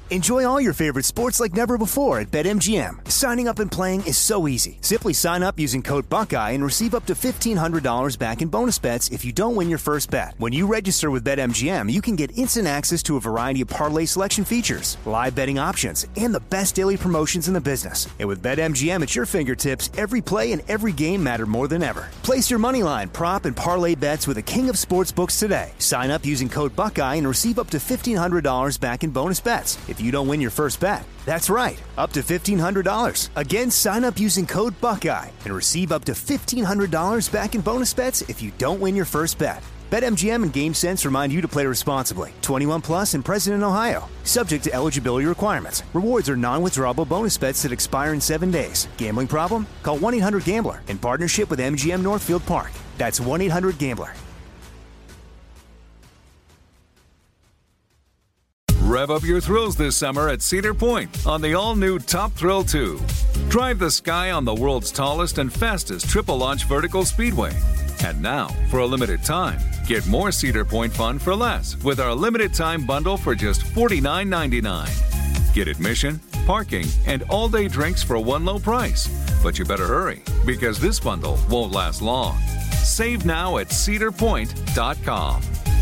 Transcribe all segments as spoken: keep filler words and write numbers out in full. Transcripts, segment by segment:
Enjoy all your favorite sports like never before at BetMGM. Signing up and playing is so easy. Simply sign up using code Buckeye and receive up to fifteen hundred dollars back in bonus bets if you don't win your first bet. When you register with BetMGM, you can get instant access to a variety of parlay selection features, live betting options, and the best daily promotions in the business. And with BetMGM at your fingertips, every play and every game matter more than ever. Place your moneyline, prop, and parlay bets with the king of sportsbooks today. Sign up using code Buckeye and receive up to fifteen hundred dollars back in bonus bets if you don't win your first bet. That's right, up to fifteen hundred dollars. Again, sign up using code Buckeye and receive up to fifteen hundred dollars back in bonus bets if you don't win your first bet. BetMGM and GameSense remind you to play responsibly. twenty-one plus and present in Ohio. Subject to eligibility requirements. Rewards are non-withdrawable bonus bets that expire in seven days. Gambling problem? Call one eight hundred gambler in partnership with M G M Northfield Park. That's one eight hundred gambler. Rev up your thrills this summer at Cedar Point on the all-new Top Thrill two. Drive the sky on the world's tallest and fastest triple-launch vertical speedway. And now, for a limited time, get more Cedar Point fun for less with our limited-time bundle for just forty-nine ninety-nine. Get admission, parking, and all-day drinks for one low price. But you better hurry, because this bundle won't last long. Save now at cedar point dot com.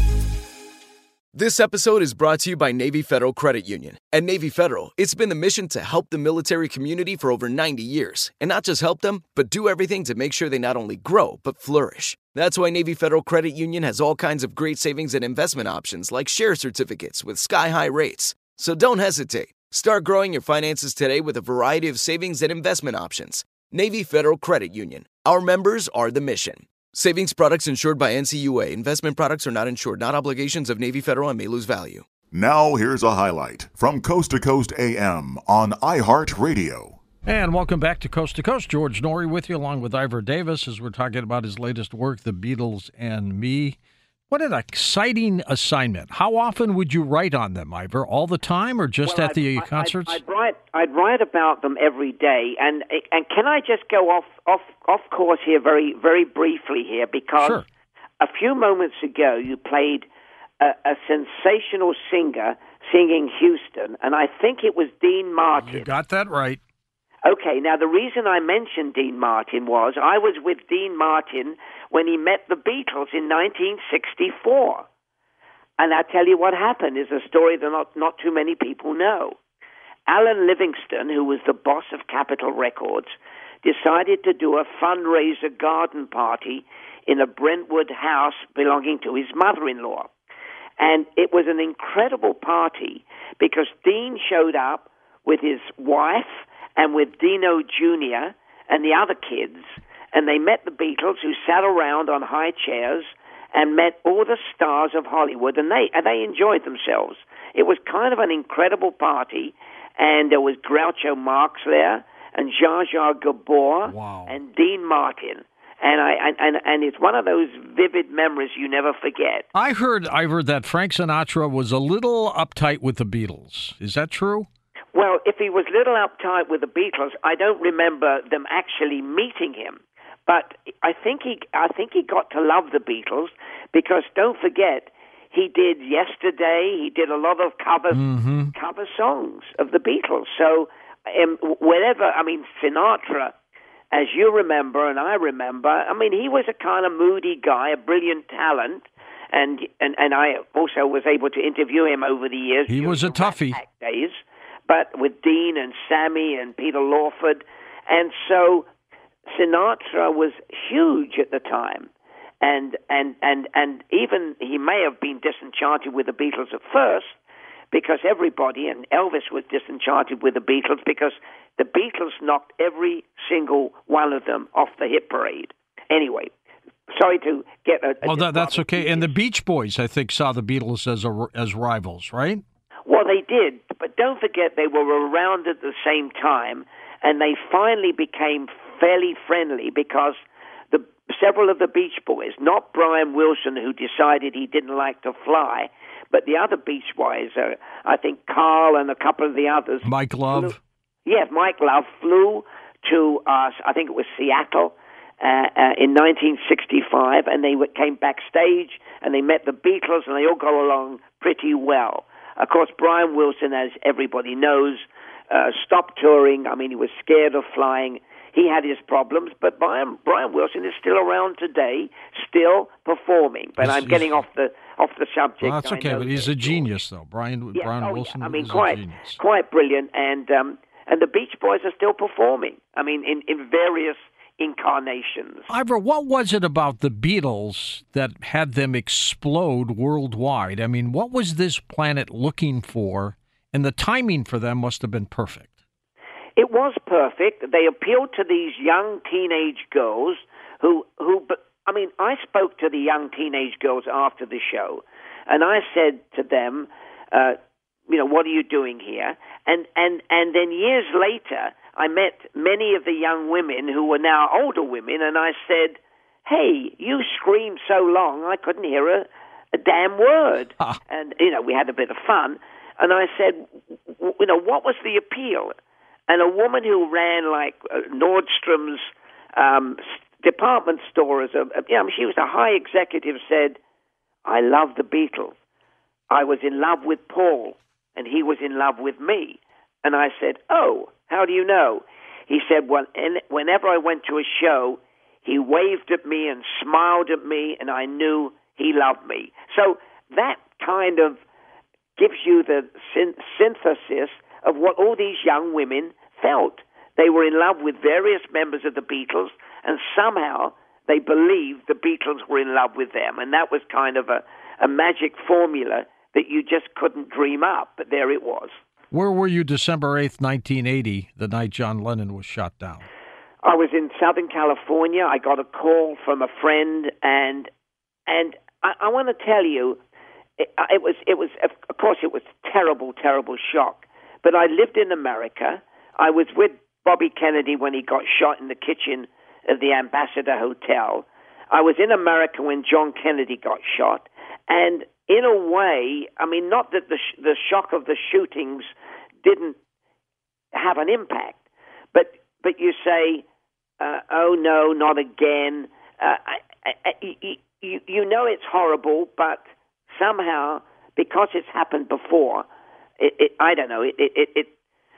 This episode is brought to you by Navy Federal Credit Union. At Navy Federal, it's been the mission to help the military community for over ninety years. And not just help them, but do everything to make sure they not only grow, but flourish. That's why Navy Federal Credit Union has all kinds of great savings and investment options like share certificates with sky-high rates. So don't hesitate. Start growing your finances today with a variety of savings and investment options. Navy Federal Credit Union. Our members are the mission. Savings products insured by N C U A. Investment products are not insured, not obligations of Navy Federal and may lose value. Now here's a highlight from Coast to Coast A M on iHeartRadio. And welcome back to Coast to Coast. George Noory with you along with Ivor Davis as we're talking about his latest work, The Beatles and Me. What an exciting assignment. How often would you write on them, Ivor? All the time or just well, at the I'd, concerts? I'd, I'd, write, I'd write about them every day. And and can I just go off, off, off course here very, very briefly here? Because sure. A few moments ago you played a, a sensational singer singing Houston, and I think it was Dean Martin. You got that right. Okay, now the reason I mentioned Dean Martin was I was with Dean Martin when he met the Beatles in nineteen sixty-four. And I tell you what happened is a story that not, not too many people know. Alan Livingston, who was the boss of Capitol Records, decided to do a fundraiser garden party in a Brentwood house belonging to his mother-in-law. And it was an incredible party because Dean showed up with his wife and with Dino Junior and the other kids, and they met the Beatles, who sat around on high chairs and met all the stars of Hollywood, and they and they enjoyed themselves. It was kind of an incredible party, and there was Groucho Marx there, and Zsa Zsa Gabor, wow. and Dean Martin. And I and, and it's one of those vivid memories you never forget. I heard, Ivor, that Frank Sinatra was a little uptight with the Beatles. Is that true? Well, if he was a little uptight with the Beatles, I don't remember them actually meeting him. But I think he, I think he got to love the Beatles because don't forget, he did Yesterday. He did a lot of cover mm-hmm. cover songs of the Beatles. So um, wherever, I mean, Sinatra, as you remember and I remember, I mean, he was a kind of moody guy, a brilliant talent. And and, and I also was able to interview him over the years. He was a toughie. Days. But with Dean and Sammy and Peter Lawford. And so Sinatra was huge at the time. And, and, and, and even he may have been disenchanted with the Beatles at first because everybody, and Elvis was disenchanted with the Beatles because the Beatles knocked every single one of them off the hit parade. Anyway, sorry to get a... a oh, that, that's okay. And the Beach Boys, I think, saw the Beatles as a, as rivals, right? Well, they did, but don't forget they were around at the same time, and they finally became fairly friendly because the several of the Beach Boys, not Brian Wilson, who decided he didn't like to fly, but the other Beach Boys, uh, I think Carl and a couple of the others. Mike Love. Flew, yeah, Mike Love flew to, uh, I think it was Seattle, uh, uh, in nineteen sixty-five, and they came backstage, and they met the Beatles, and they all got along pretty well. Of course, Brian Wilson, as everybody knows, uh, stopped touring. I mean, he was scared of flying. He had his problems, but Brian, Brian Wilson is still around today, still performing. But He's- I'm getting he's- off the off the subject. Well, that's I okay, know but he's that. a genius, though. Brian Yeah, Brian oh, yeah. Wilson I mean, is quite, a genius. quite brilliant, and um, and the Beach Boys are still performing. I mean, in, in various incarnations. Ivor, what was it about the Beatles that had them explode worldwide? I mean, what was this planet looking for? And the timing for them must have been perfect. It was perfect. They appealed to these young teenage girls who, who. But I mean, I spoke to the young teenage girls after the show, and I said to them, uh, "You know, what are you doing here?" And and and then years later, I met many of the young women who were now older women, and I said, "Hey, you screamed so long, I couldn't hear a, a damn word." Ah. And you know, we had a bit of fun, and I said, w- "You know, what was the appeal?" And a woman who ran like uh, Nordstrom's um, department store as a, you know, she was a high executive, said, "I love the Beatles. I was in love with Paul, and he was in love with me." And I said, "Oh, how do you know?" He said, "Well, and whenever I went to a show, he waved at me and smiled at me, and I knew he loved me." So that kind of gives you the syn- synthesis of what all these young women felt. They were in love with various members of the Beatles, and somehow they believed the Beatles were in love with them. And that was kind of a, a magic formula that you just couldn't dream up, but there it was. Where were you December eighth, nineteen eighty, the night John Lennon was shot down? I was in Southern California. I got a call from a friend, and and I, I want to tell you, it, it was it was of course it was terrible, terrible shock. But I lived in America. I was with Bobby Kennedy when he got shot in the kitchen of the Ambassador Hotel. I was in America when John Kennedy got shot. And in a way, I mean, not that the sh- the shock of the shootings didn't have an impact, but but you say, uh, oh no, not again. Uh, I, I, I, you, you know it's horrible, but somehow, because it's happened before, It, it, I don't know. It, it, it, it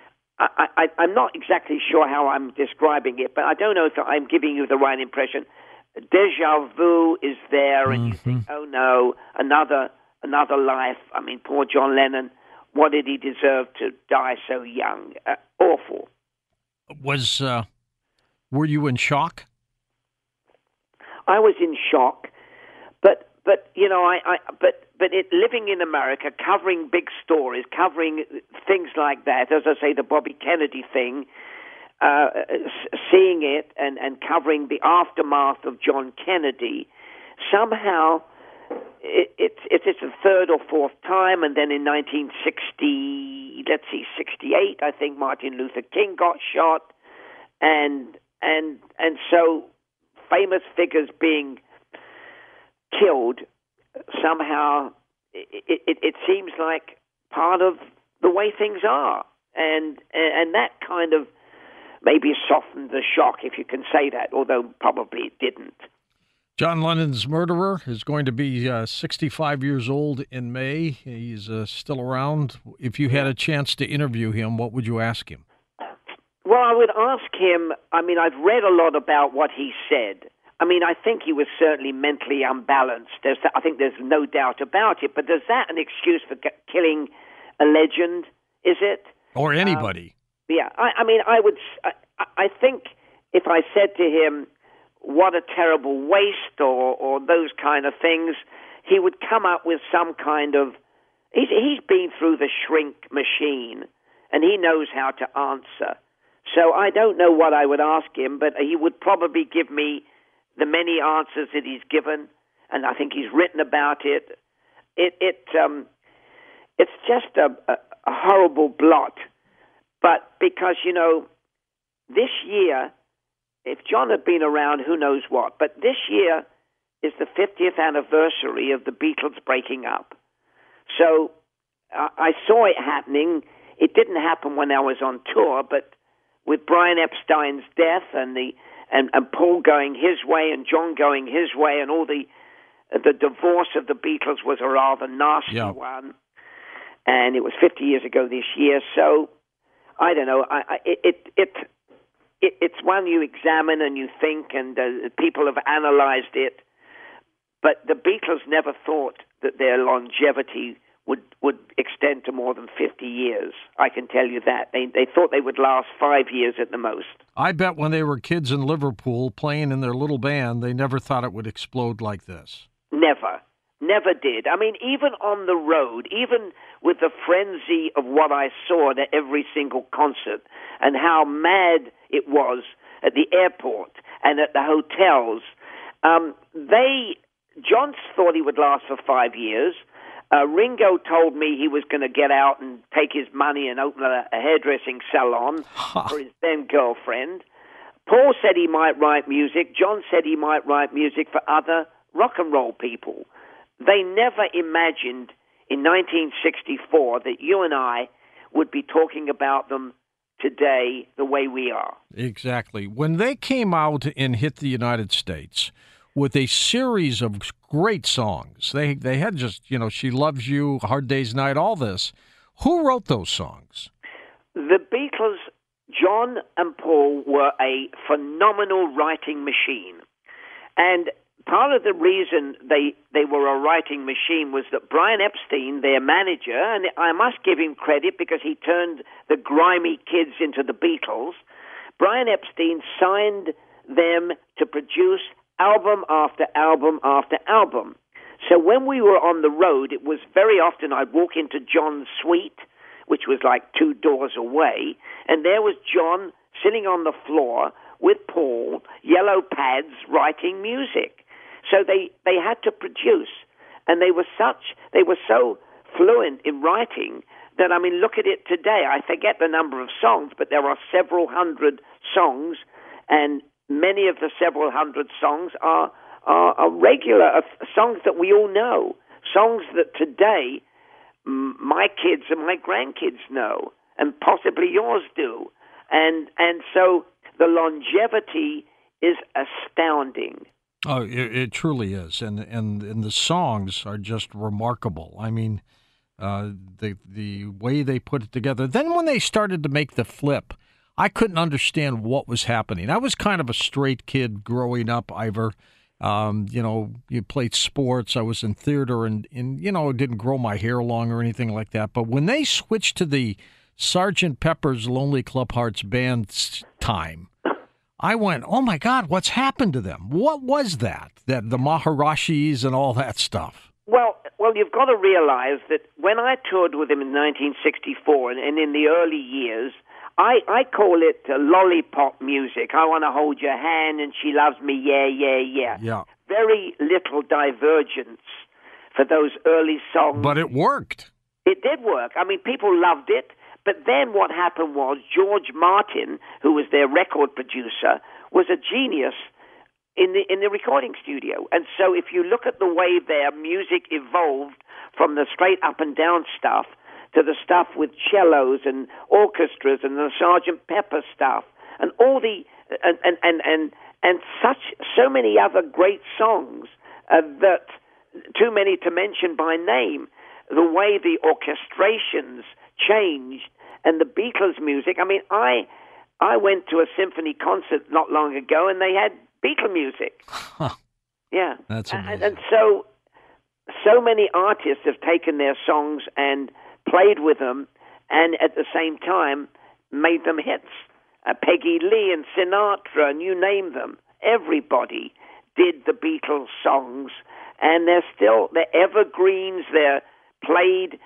I, I, I'm not exactly sure how I'm describing it, but I don't know if I'm giving you the right impression. Deja vu is there, and mm-hmm. you think, "Oh no, another another life." I mean, poor John Lennon. What did he deserve to die so young? Uh, awful. Was uh, were you in shock? I was in shock, but but you know, I, I but. But it, living in America, covering big stories, covering things like that, as I say, the Bobby Kennedy thing, uh, seeing it and, and covering the aftermath of John Kennedy, somehow it, it, it's the third or fourth time. And then in nineteen sixty, let's see, sixty-eight, I think Martin Luther King got shot. And, and, and so famous figures being killed, somehow it, it, it seems like part of the way things are, and and that kind of maybe softened the shock, if you can say that, although probably it didn't. John Lennon's murderer is going to be uh, sixty-five years old in May. He's uh, still around. If you had a chance to interview him, what would you ask him? Well, I would ask him, I mean, I've read a lot about what he said. I mean, I think he was certainly mentally unbalanced. There's, I think there's no doubt about it. But is that an excuse for g- killing a legend? Is it? Or anybody? Um, yeah. I, I mean, I would. I, I think if I said to him, "What a terrible waste," or or those kind of things, he would come up with some kind of. He's he's been through the shrink machine, and he knows how to answer. So I don't know what I would ask him, but he would probably give me the many answers that he's given, and I think he's written about it. It, it, um, it's just a, a, a horrible blot. But because, you know, this year, if John had been around, who knows what, but this year is the fiftieth anniversary of the Beatles breaking up. So uh, I saw it happening. It didn't happen when I was on tour, but with Brian Epstein's death and the And, and Paul going his way and John going his way, and all the the divorce of the Beatles was a rather nasty yeah. one. and it was fifty years ago this year. So I don't know. I, I, it, it, it, it, it's one you examine and you think, and uh, people have analyzed it. But the Beatles never thought that their longevity would, would extend to more than fifty years. I can tell you that. They, they thought they would last five years at the most. I bet when they were kids in Liverpool playing in their little band, they never thought it would explode like this. Never. Never did. I mean, even on the road, even with the frenzy of what I saw at every single concert and how mad it was at the airport and at the hotels, um, they, John thought he would last for five years. Uh, Ringo told me he was going to get out and take his money and open a, a hairdressing salon for his then girlfriend. Paul said he might write music. John said he might write music for other rock and roll people. They never imagined in nineteen sixty-four that you and I would be talking about them today the way we are. Exactly. When they came out and hit the United States with a series of great songs, they they had just, you know, She Loves You, Hard Day's Night, all this. Who wrote those songs? The Beatles, John and Paul, were a phenomenal writing machine. And part of the reason they, they were a writing machine was that Brian Epstein, their manager, and I must give him credit because he turned the grimy kids into the Beatles, Brian Epstein signed them to produce album after album after album. So when we were on the road, it was very often I'd walk into John's suite, which was like two doors away, and there was John sitting on the floor with Paul, yellow pads, writing music. So they, they had to produce, and they were such, they were so fluent in writing that, I mean, look at it today. I forget the number of songs, but there are several hundred songs, and many of the several hundred songs are, are, are regular uh, songs that we all know, songs that today m- my kids and my grandkids know, and possibly yours do. And, and so the longevity is astounding. Oh, it, it truly is, and, and and the songs are just remarkable. I mean, uh, the the way they put it together. Then when they started to make the flip, I couldn't understand what was happening. I was kind of a straight kid growing up, Ivor. Um, you know, you played sports. I was in theater, and, and you know, didn't grow my hair long or anything like that. But when they switched to the Sergeant Pepper's Lonely Club Hearts Band time, I went, oh, my God, what's happened to them? What was that, that the Maharashis and all that stuff? Well, well, you've got to realize that when I toured with him in nineteen sixty-four and, and in the early years, I, I call it uh, lollipop music. I want to hold your hand and she loves me, yeah, yeah, yeah. Yeah. Very little divergence for those early songs. But it worked. It did work. I mean, people loved it. But then what happened was George Martin, who was their record producer, was a genius in the in the recording studio. And so if you look at the way their music evolved from the straight up and down stuff to the stuff with cellos and orchestras and the Sergeant Pepper stuff and all the and and and and, and such so many other great songs uh, that too many to mention by name, the way the orchestrations changed. And the Beatles music, I mean, I I went to a symphony concert not long ago, and they had Beatle music. Huh. Yeah. That's amazing. And, and so, so many artists have taken their songs and played with them, and at the same time made them hits. Uh, Peggy Lee and Sinatra, and you name them. Everybody did the Beatles songs, and they're still, they're evergreens, they're played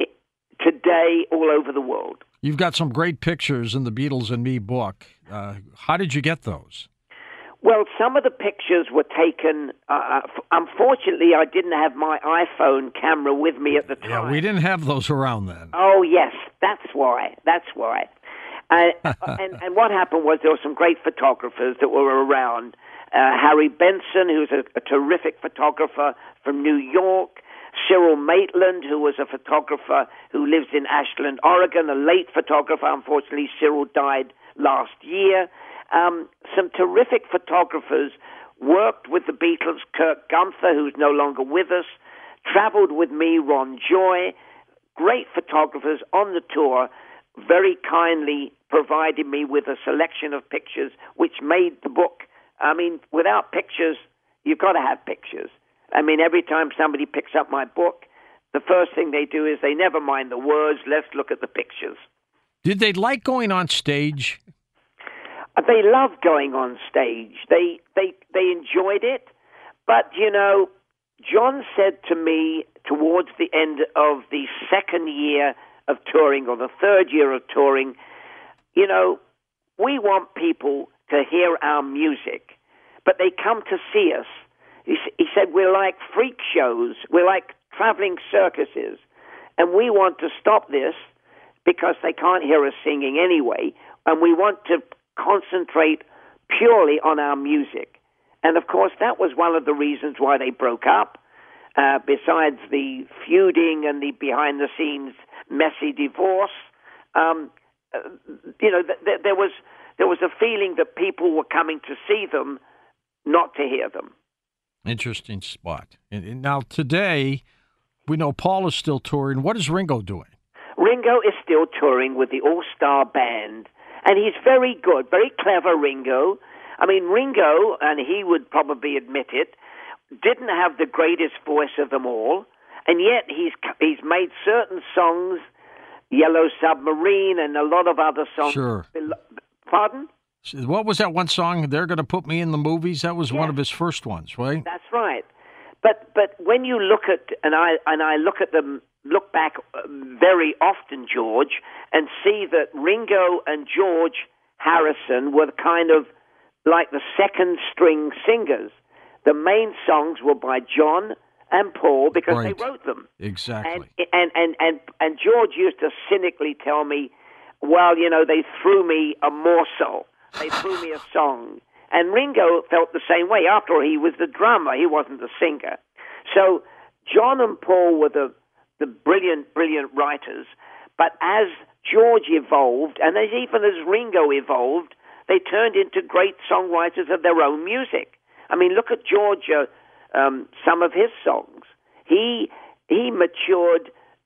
today all over the world. You've got some great pictures in the Beatles and Me book. Uh, how did you get those? Well, some of the pictures were taken, uh, unfortunately, I didn't have my iPhone camera with me at the time. Yeah, we didn't have those around then. Oh, yes, that's why, that's why. Uh, and, and what happened was there were some great photographers that were around. Uh, Harry Benson, who's a, a terrific photographer from New York. Cyril Maitland, who was a photographer who lives in Ashland, Oregon, a late photographer. Unfortunately, Cyril died last year. Um, some terrific photographers worked with the Beatles. Kirk Gunther, who's no longer with us, traveled with me. Ron Joy, great photographers on the tour very kindly provided me with a selection of pictures which made the book. I mean, without pictures, you've got to have pictures. I mean, every time somebody picks up my book, the first thing they do is they never mind the words, let's look at the pictures. Did they like going on stage? They loved going on stage. They they they enjoyed it. But, you know, John said to me towards the end of the second year of touring, or the third year of touring, you know, we want people to hear our music, but they come to see us. He, he said, we're like freak shows. We're like traveling circuses. And we want to stop this because they can't hear us singing anyway. And we want to concentrate purely on our music. And, of course, that was one of the reasons why they broke up, uh, besides the feuding and the behind-the-scenes messy divorce. Um, uh, you know, th- th- there was there was a feeling that people were coming to see them, not to hear them. Interesting spot. And, and now today, we know Paul is still touring. What is Ringo doing? Ringo is still touring with the All-Star Band, and he's very good, very clever, Ringo. I mean, Ringo, and he would probably admit it, didn't have the greatest voice of them all, and yet he's he's made certain songs, Yellow Submarine and a lot of other songs. Sure. Pardon? What was that one song, They're Gonna Put Me in the Movies? That was yes. one of his first ones, right? That's right. But but when you look at, and I and I look at them, look back very often, George, and see that Ringo and George Harrison were kind of like the second string singers. The main songs were by John and Paul because right. they wrote them. Exactly. And, and and and and George used to cynically tell me, well, you know, they threw me a morsel. They threw me a song. And Ringo felt the same way. After all, he was the drummer. He wasn't the singer. So John and Paul were the, the brilliant, brilliant writers. But as George evolved, and as even as Ringo evolved, they turned into great songwriters of their own music. I mean, look at George, uh, um, some of his songs. He he matured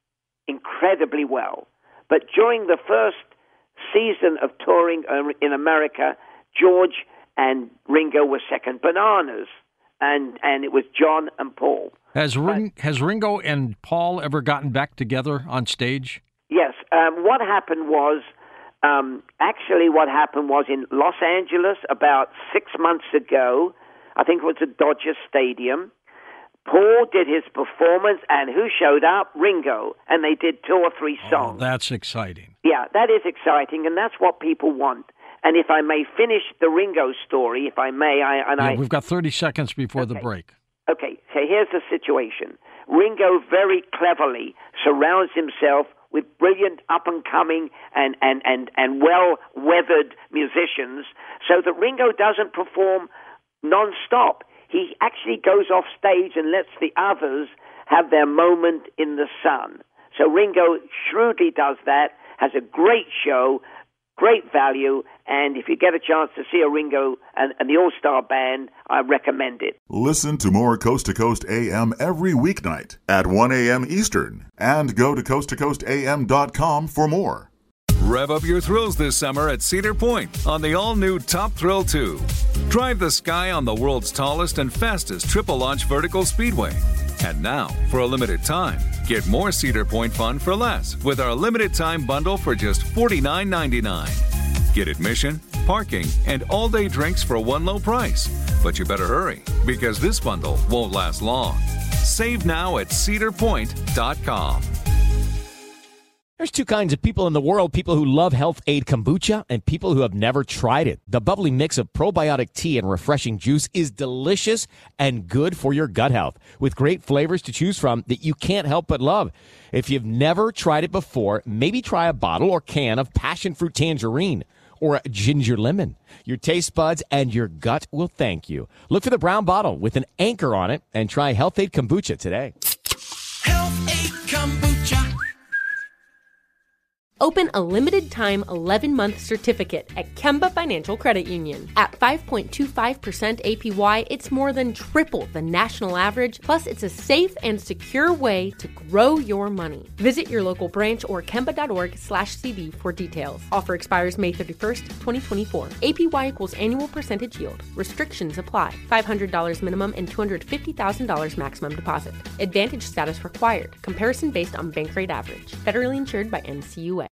incredibly well. But during the first season of touring in America, George and Ringo were second bananas, and, and it was John and Paul. Has Ring, uh, has Ringo and Paul ever gotten back together on stage? Yes. Um, what happened was, um, actually what happened was in Los Angeles about six months ago, I think it was at Dodger Stadium, Paul did his performance, and who showed up? Ringo, and they did two or three songs. Oh, that's exciting. Yeah, that is exciting, and that's what people want. And if I may finish the Ringo story, if I may, I and yeah, I we've got thirty seconds before okay. the break. Okay, so here's the situation. Ringo very cleverly surrounds himself with brilliant up-and-coming and, and, and, and well-weathered musicians so that Ringo doesn't perform non-stop. He actually goes off stage and lets the others have their moment in the sun. So Ringo shrewdly does that, has a great show, great value, and if you get a chance to see a Ringo and, and the All-Star Band, I recommend it. Listen to more Coast to Coast A M every weeknight at one a.m. Eastern, and go to coast to coast a m dot com for more. Rev up your thrills this summer at Cedar Point on the all-new Top Thrill two. Drive the sky on the world's tallest and fastest triple-launch vertical speedway. And now, for a limited time, get more Cedar Point fun for less with our limited-time bundle for just forty-nine ninety-nine. Get admission, parking, and all-day drinks for one low price. But you better hurry, because this bundle won't last long. Save now at cedar point dot com. There's two kinds of people in the world, people who love Health Aid Kombucha and people who have never tried it. The bubbly mix of probiotic tea and refreshing juice is delicious and good for your gut health, with great flavors to choose from that you can't help but love. If you've never tried it before, maybe try a bottle or can of passion fruit tangerine or ginger lemon. Your taste buds and your gut will thank you. Look for the brown bottle with an anchor on it and try Health Aid Kombucha today. Health Aid Kombucha. Open a limited-time eleven-month certificate at Kemba Financial Credit Union. At five point two five percent A P Y, it's more than triple the national average, plus it's a safe and secure way to grow your money. Visit your local branch or kemba.org slash CD for details. Offer expires May thirty-first, twenty twenty-four. A P Y equals annual percentage yield. Restrictions apply. five hundred dollars minimum and two hundred fifty thousand dollars maximum deposit. Advantage status required. Comparison based on bank rate average. Federally insured by N C U A.